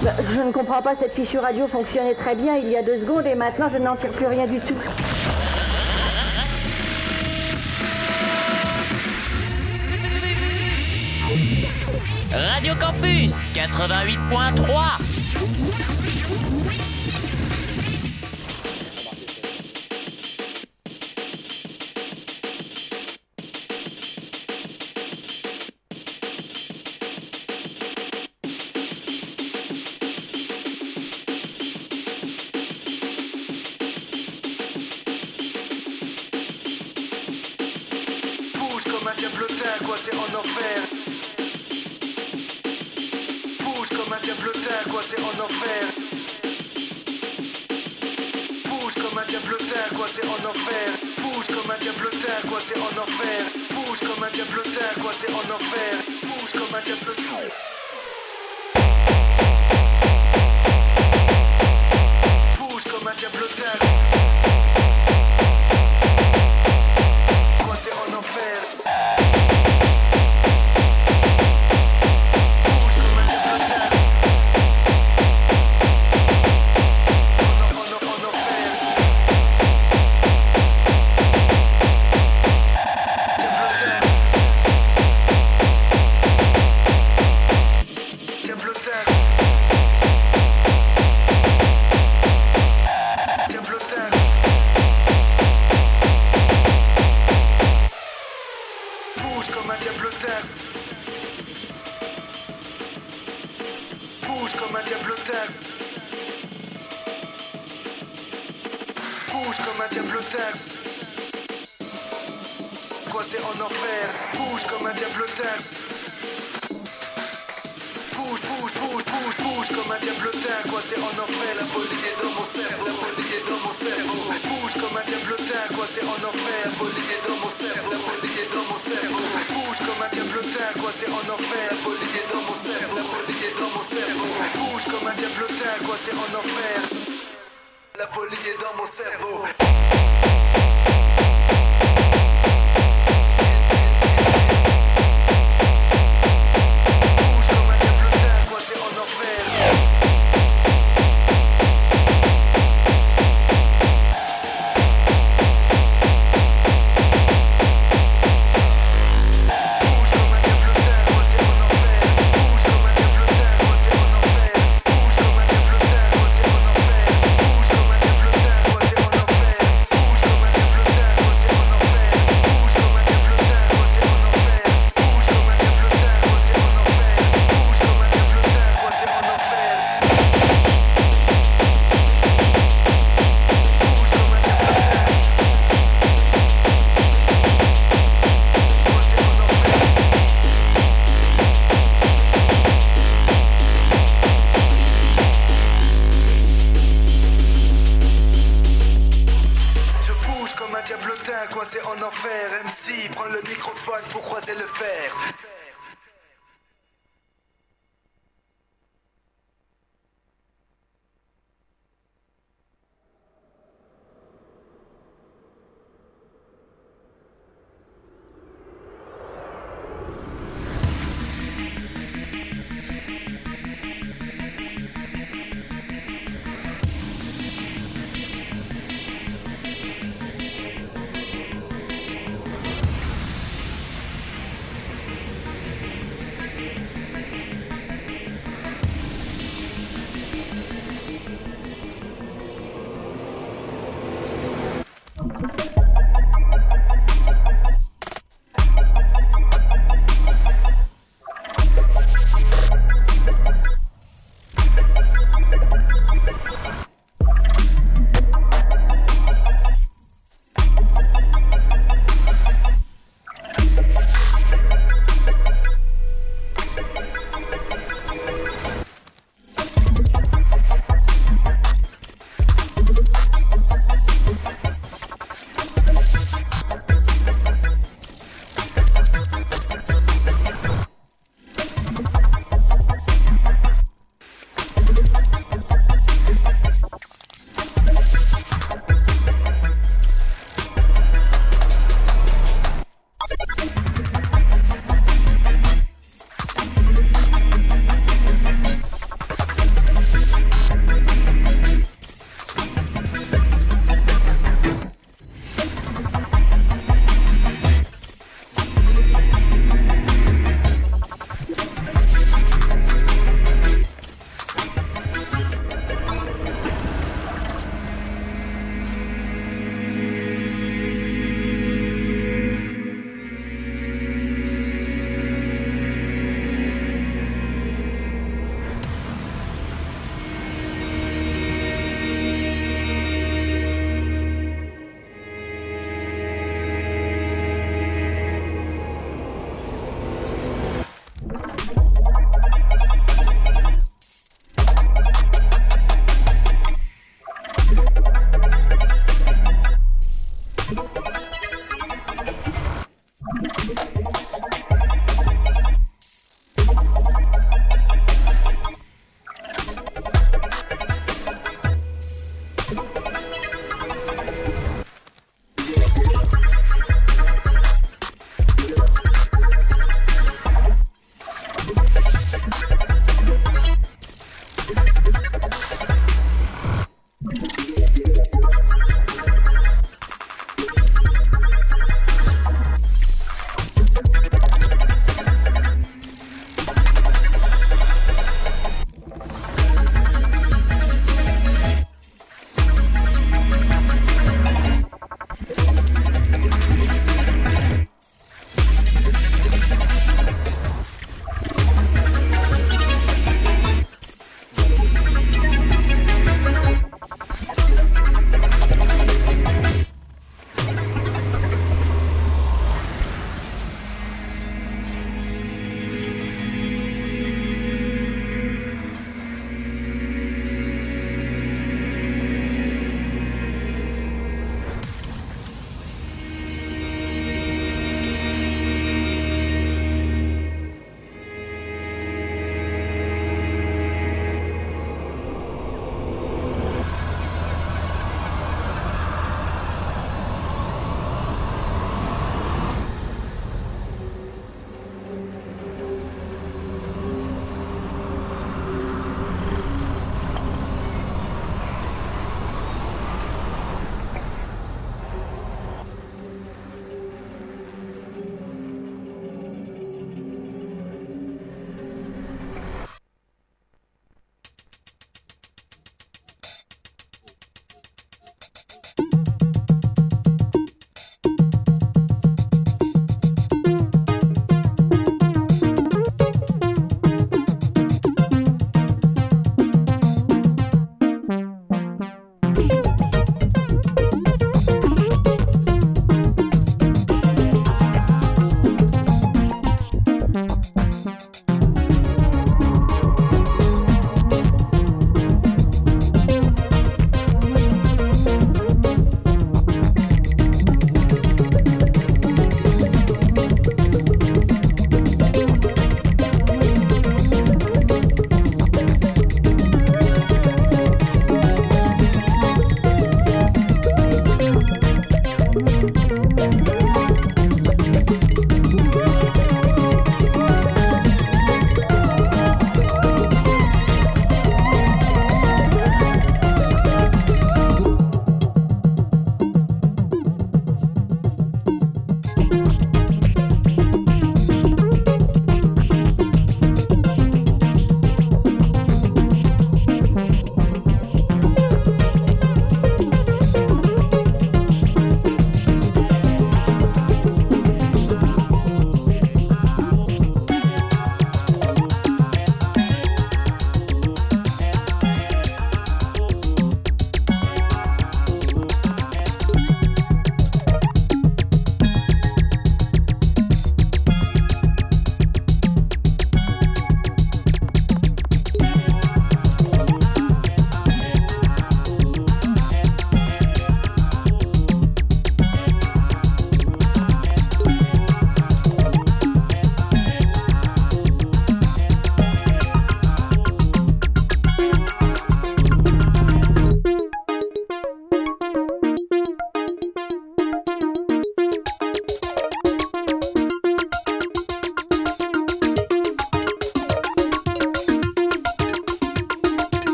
Je ne comprends pas, cette fichue radio fonctionnait très bien il y a 2 secondes et maintenant je n'en tire plus rien du tout. Radio Campus 88.3.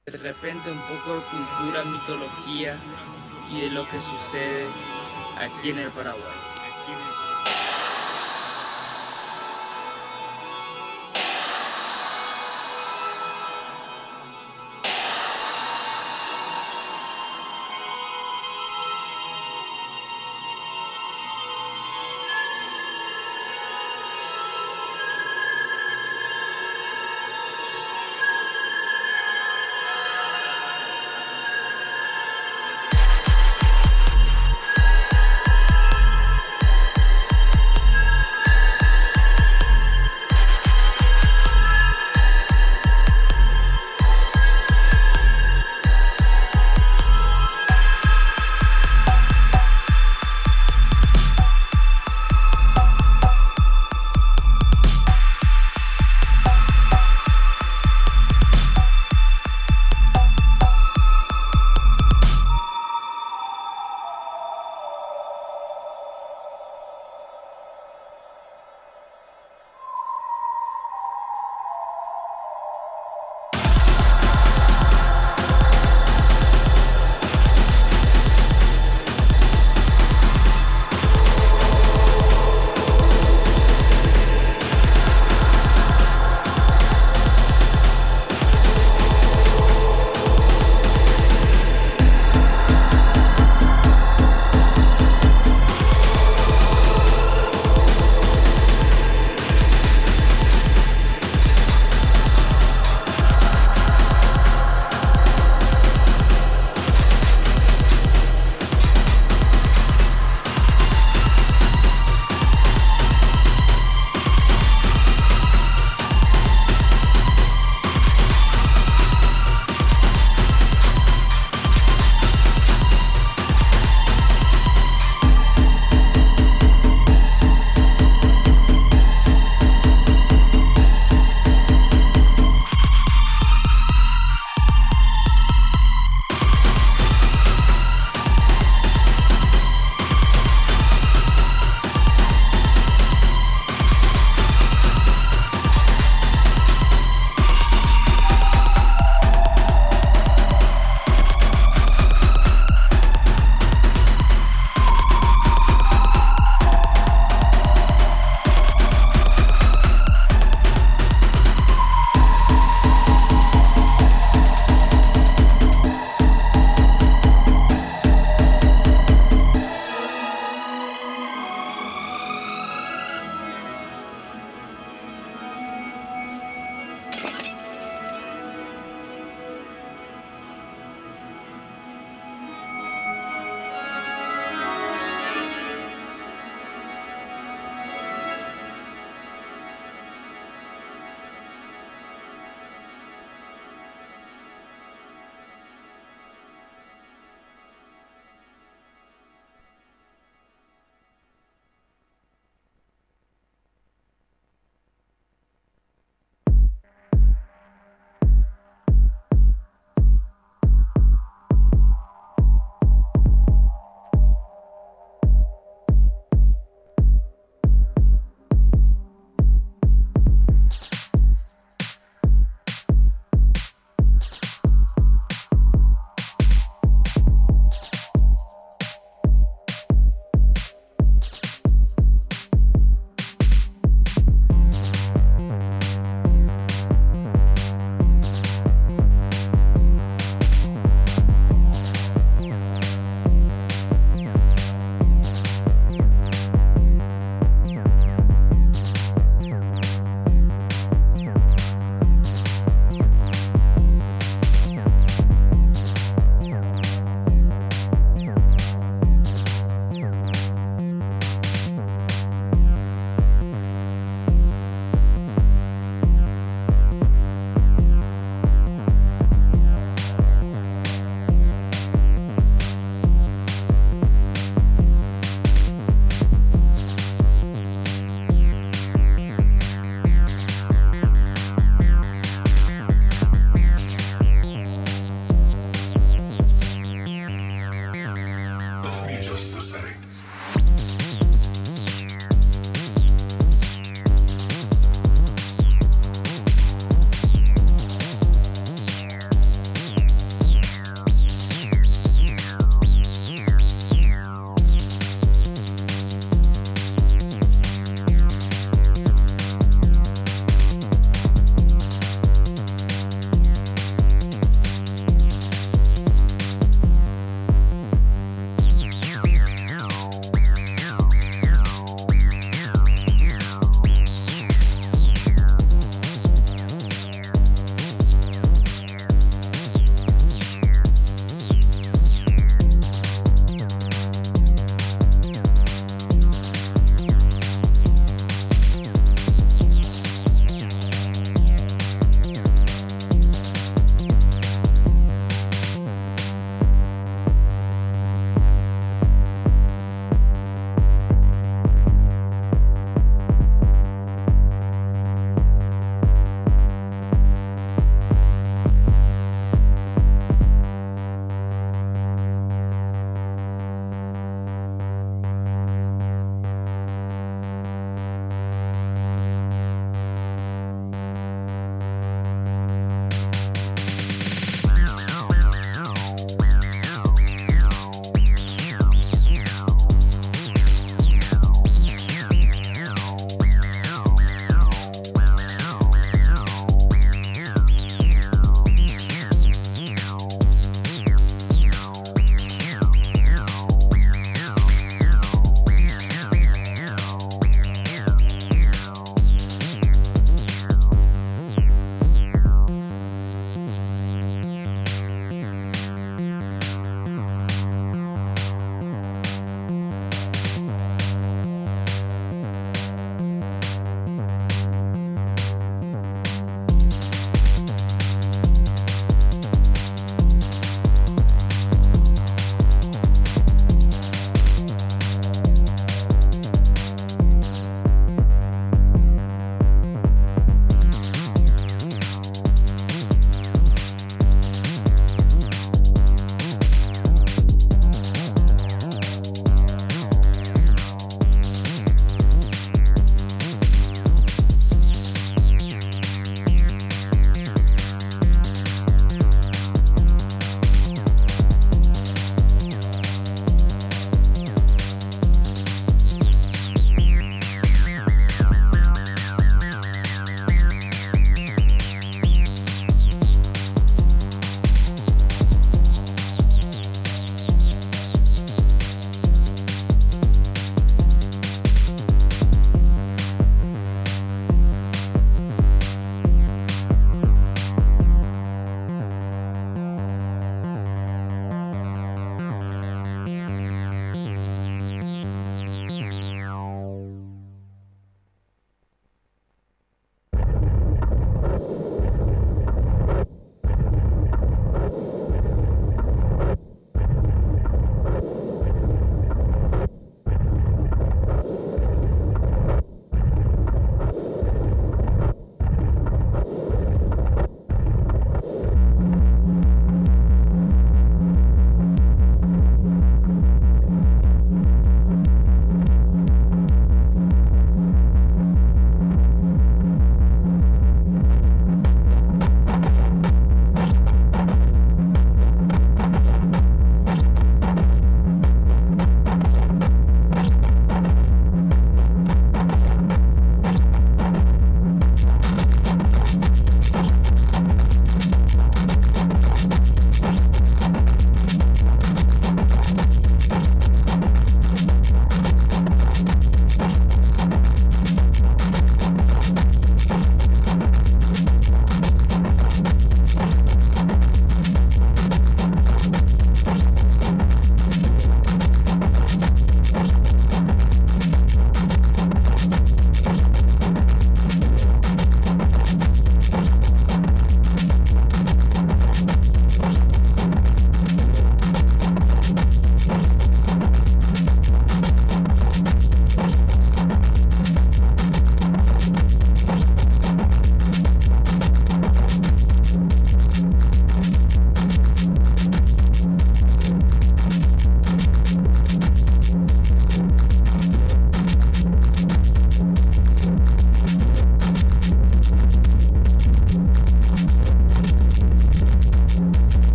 de repente un poco de cultura, mitología y de lo que sucede aquí en el Paraguay.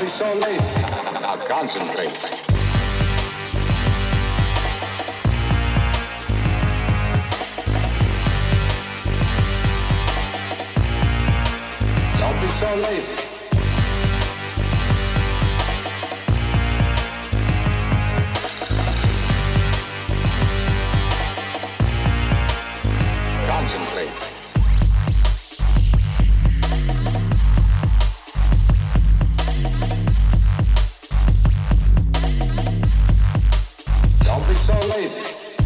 be so lazy. Now concentrate. Don't be so lazy. Concentrate. Don't be so lazy.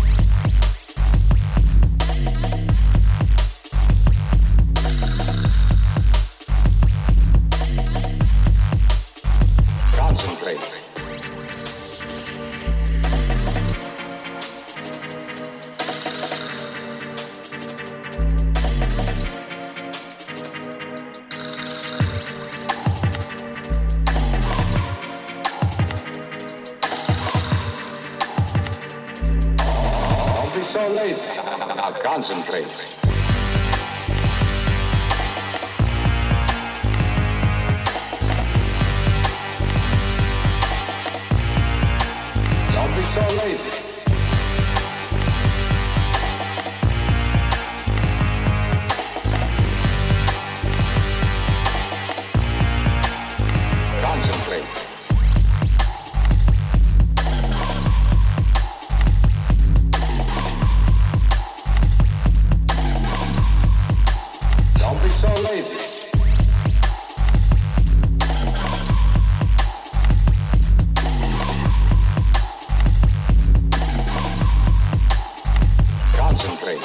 Concentrate. So lazy. Now concentrate. Don't be so lazy. Concentrate. So lazy. Concentrate.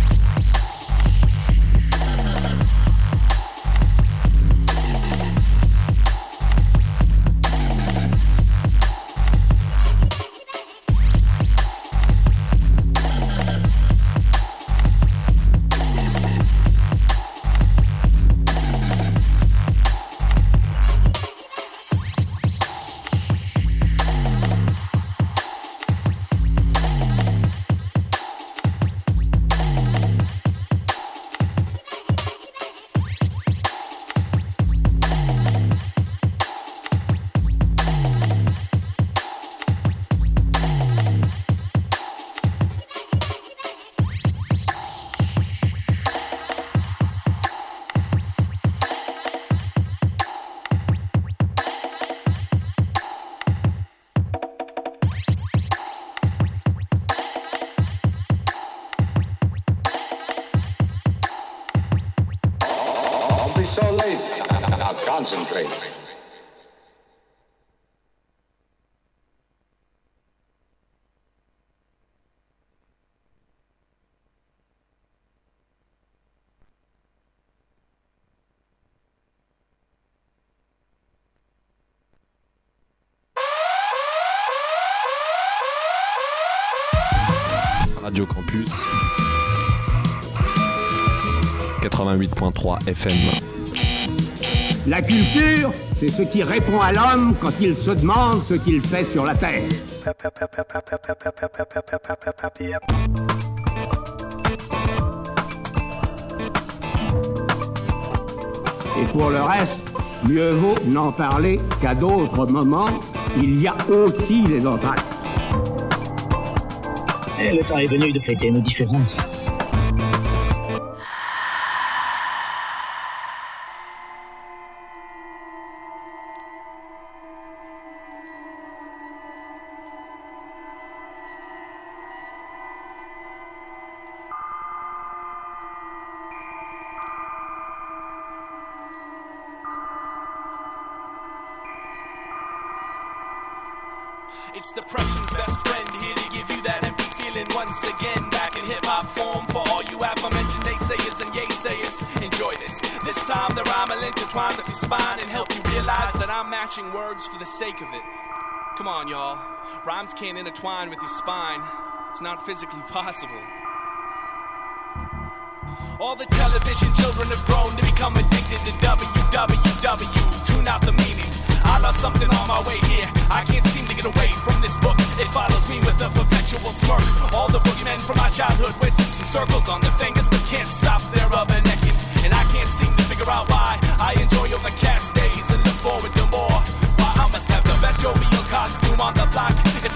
Don't be so lazy. Now concentrate. Radio Campus 88.3 FM. La culture, c'est ce qui répond à l'homme quand il se demande ce qu'il fait sur la terre. Et pour le reste, mieux vaut n'en parler qu'à d'autres moments. Il y a aussi les entractes. Et le temps est venu de fêter nos différences. It's depression's best friend, here to give you that empty feeling once again. Back in hip-hop form for all you aforementioned naysayers and yaysayers. Enjoy this. This time the rhyme will intertwine with your spine and help you realize that I'm matching words for the sake of it. Come on, y'all. Rhymes can't intertwine with your spine. It's not physically possible. All the television children have grown to become addicted to WWW. Tune out the meaning. I lost something on my way here. I can't seem to get away from this book. It follows me with a perpetual smirk. All the boogeymen from my childhood wear suits and circles on their fingers, but can't stop their rubbernecking. And I can't seem to figure out why I enjoy overcast days and look forward to more. Why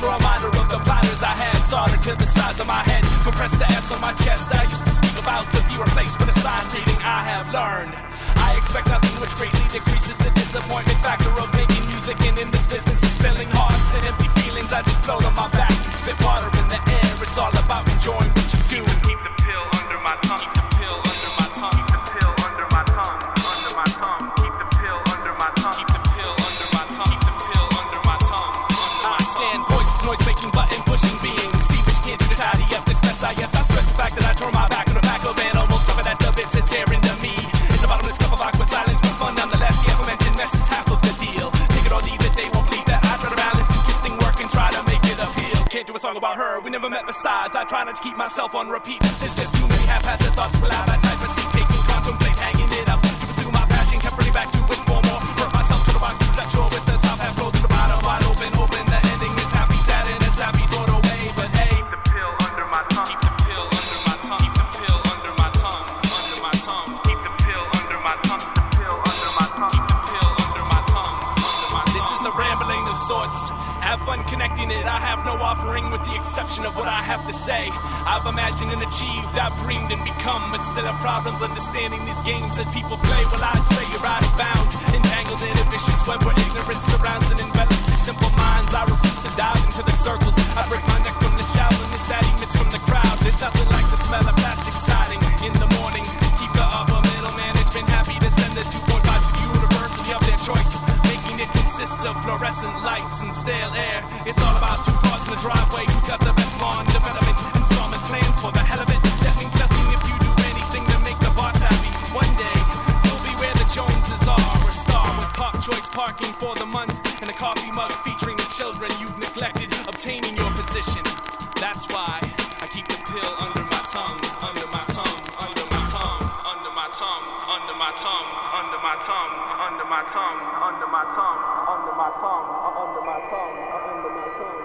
a reminder of the blinders I had soldered to the sides of my head. Compressed the S on my chest I used to speak about to be replaced with a sign reading I have learned. I expect nothing which greatly decreases the disappointment factor of making music, and in this business of spilling hearts and empty feelings I just float on my back, spit water in the air. It's all about enjoying what you do. Keep the pill under my tongue, keep the pill under my tongue, keep the pill under my tongue, under my tongue, keep the pill under my tongue, keep the pill under my tongue, keep the pill under my tongue, I scan voices, noise making, button pushing beings, see which can't do to tidy up this mess. I stress the fact that I turn my back on the back of it, almost covered at the bits and tear into me. It's a bottomless cup of awkward silence, but fun nonetheless. The aforementioned mess is half of the deal. Take it or leave it, they won't believe that I try to balance interesting work and try to make it appeal. Can't do a song about her, we never met besides. I try not to keep myself on repeat. There's just too many haphazard thoughts without that type of seat. Taking, contemplate, hanging it up to pursue my passion. Kept running back to it for more. Hurt myself to the rock, that drawer with the top half closed and the bottom wide open. Hoping the ending is happy, sad and as happy sort of way. But hey, keep the pill under my tongue, keep the pill under my tongue, keep the pill under my tongue, under my tongue, keep the pill under my tongue, keep the pill under my tongue, keep the pill under my tongue, under my tongue. This is a rambling of sorts. Have fun connecting it. I have no offering with the exception of what I have to say. I've imagined and achieved, I've dreamed and become, but still have problems understanding these games that people play. Well, I'd say you're out of bounds, entangled in a vicious web where ignorance surrounds and envelops your simple minds. I refuse to dive into the circles. I break my neck from the shower and miss that emits from the crowd. There's nothing like the smell of plastic siding in the morning. Keep the upper middle management happy to send the 2.5 to the university of their choice. Making it consists of fluorescent lights and stale air. It's all about two cars in the driveway. Who's got the best lawn development? Installment plans for the hell of it. That means nothing if you do anything to make the boss happy. One day, you'll be where the Joneses are. A star with Park Choice parking for the month. And a coffee mug featuring the children you've neglected. Obtaining your position. That's why I keep the pill under my tongue. Under my tongue. Under my tongue. Under my tongue. Under my tongue. Under my tongue. Under my tongue. Under my tongue. Under my tongue. Under my tongue. Under my tongue.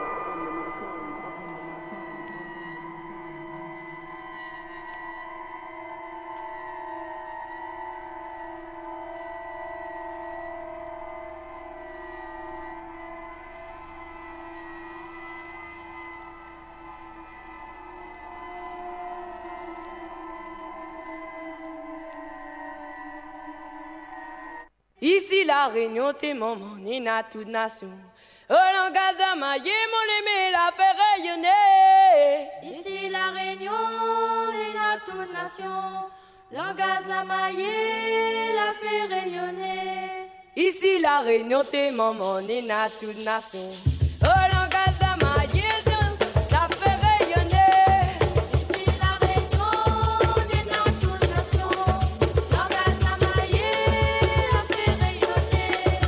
Ici la Réunion, t'es mon nina toute nation. Au langage d'Amaillé, mon aimé la fait rayonner. Ici la Réunion, nina toute nation. Langage d'Amaillé la fait rayonner. Ici la Réunion, t'es mon nina toute nation. Au langage d'Amaillé, la fait rayonner. Ici la Réunion, nina toute nation. Langage d'Amaillé la fait rayonner.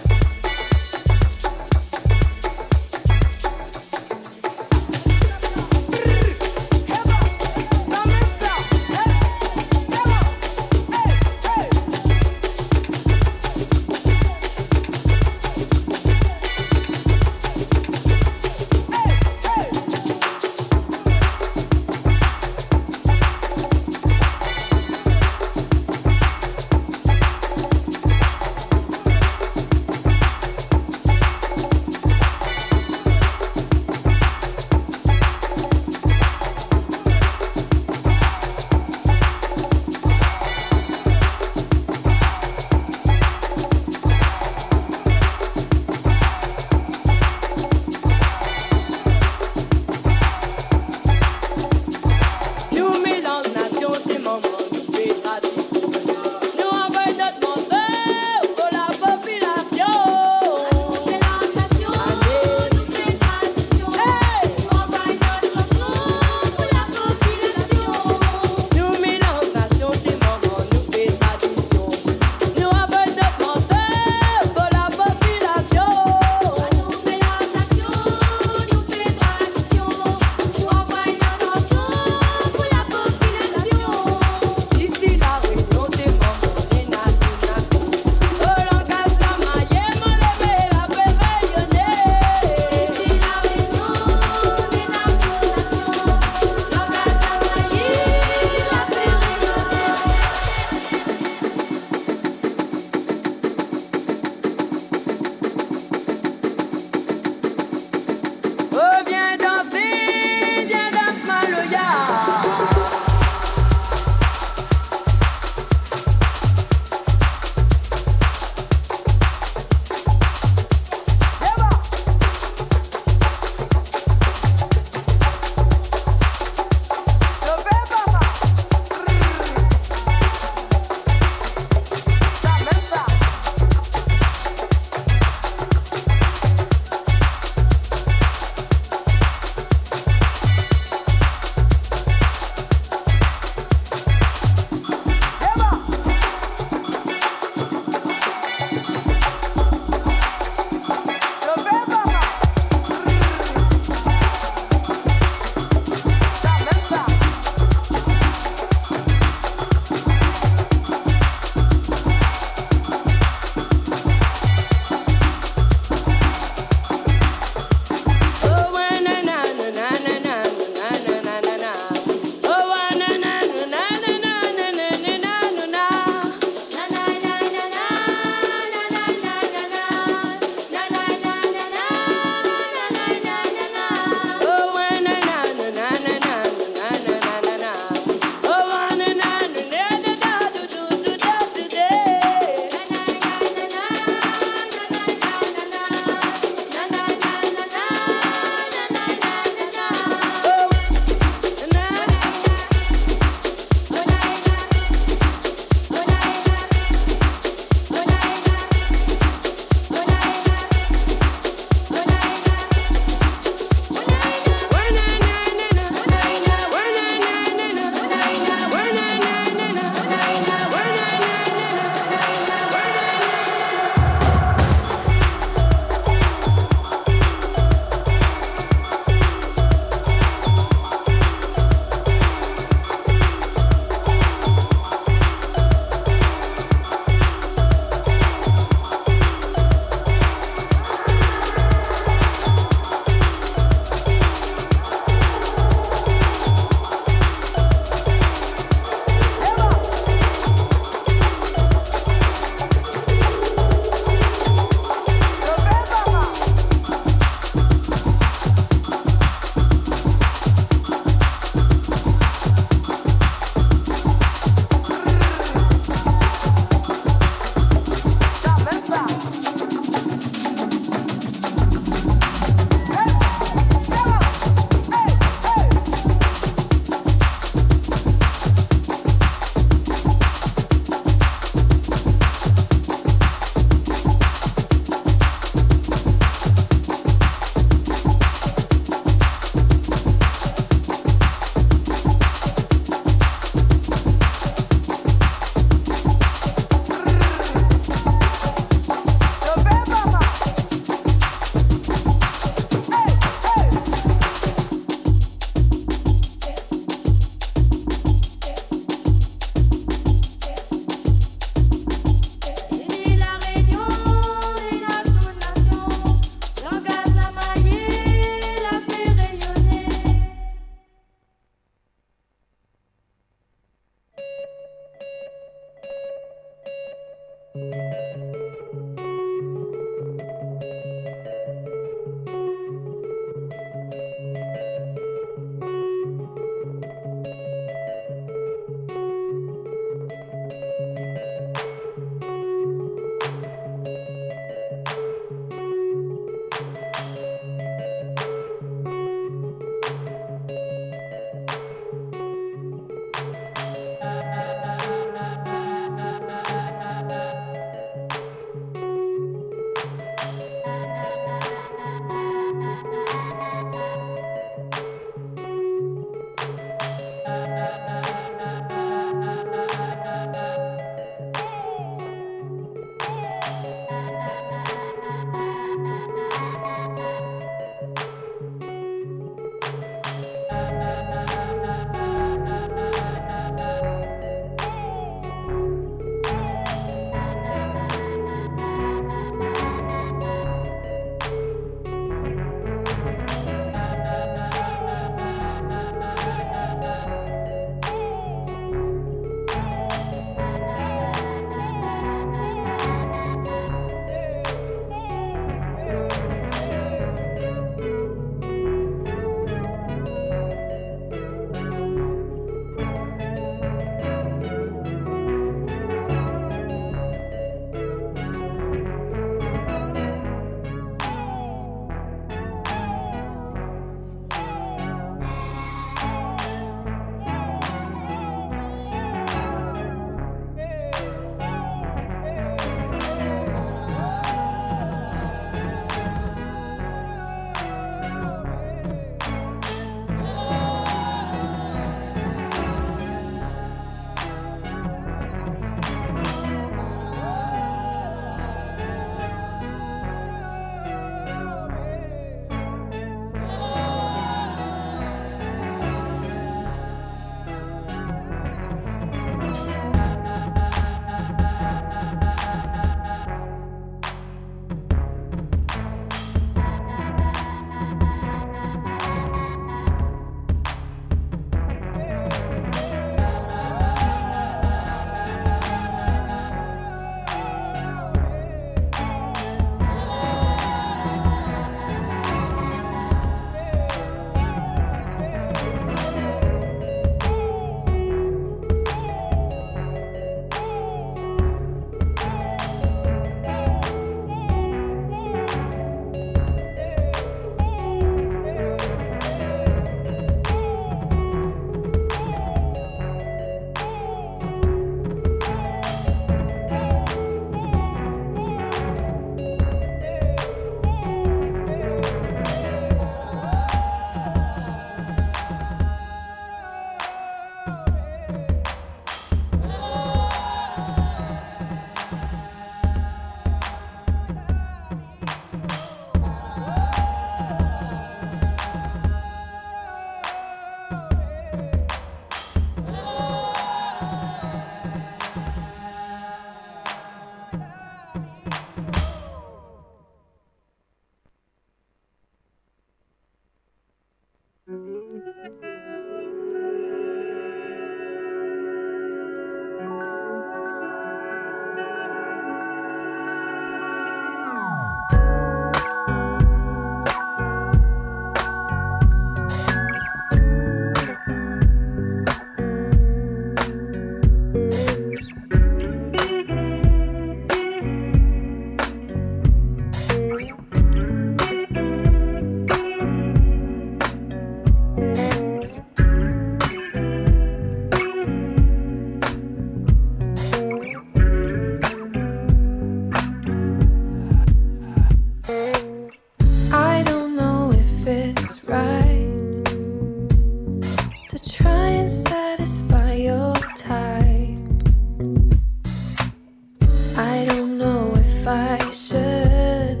I should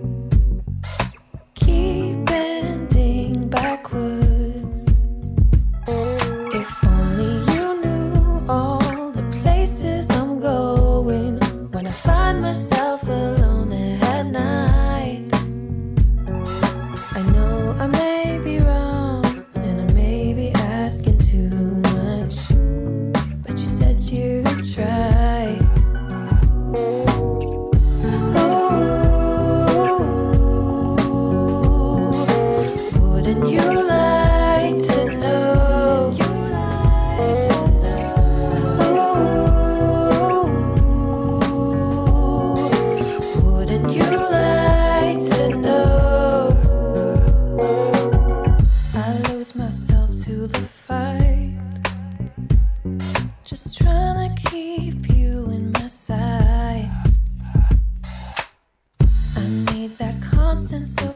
keep bending backwards. If only you knew all the places I'm going when I find myself alone at night. I know I may be wrong and I may be asking too much, but you said you'd try. Wouldn't you like to know? Wouldn't you like to know? I lose myself to the fight, just trying to keep you in my sights. I need that constant support